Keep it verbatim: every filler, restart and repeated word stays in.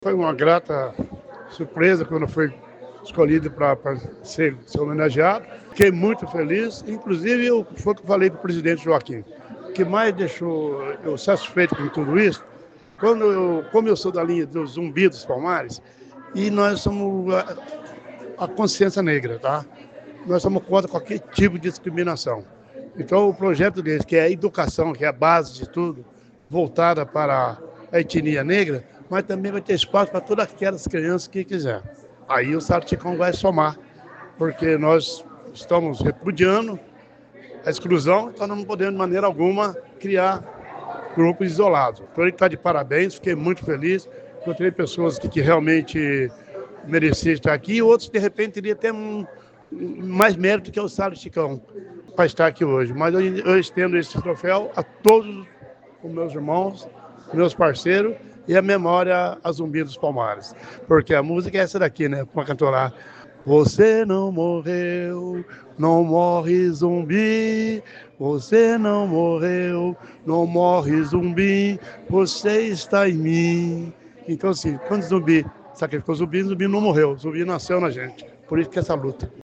Foi uma grata surpresa quando fui escolhido para ser, ser homenageado. Fiquei muito feliz, inclusive eu, foi o que eu falei para o presidente Joaquim. O que mais deixou eu satisfeito com tudo isso, quando eu, como eu sou da linha dos Zumbi dos Palmares, e nós somos a, a consciência negra, tá? Nós somos contra qualquer tipo de discriminação. Então o projeto deles, que é a educação, que é a base de tudo, voltada para a etnia negra, mas também vai ter espaço para todas aquelas crianças que quiser. Aí o Salticão vai somar, porque nós estamos repudiando a exclusão, então não podemos de maneira alguma criar grupos isolados. Então ele está de parabéns, fiquei muito feliz. Encontrei pessoas que, que realmente mereciam estar aqui e outros, de repente, teriam até um, mais mérito que o Salticão para estar aqui hoje. Mas eu, eu estendo esse troféu a todos os meus irmãos, meus parceiros, e a memória a Zumbi dos Palmares. Porque a música é essa daqui, né? Para cantar. Você não morreu, não morre zumbi. Você não morreu, não morre zumbi. Você está em mim. Então, assim, quando o zumbi sacrificou o zumbi, o zumbi não morreu. O zumbi nasceu na gente. Por isso que essa luta.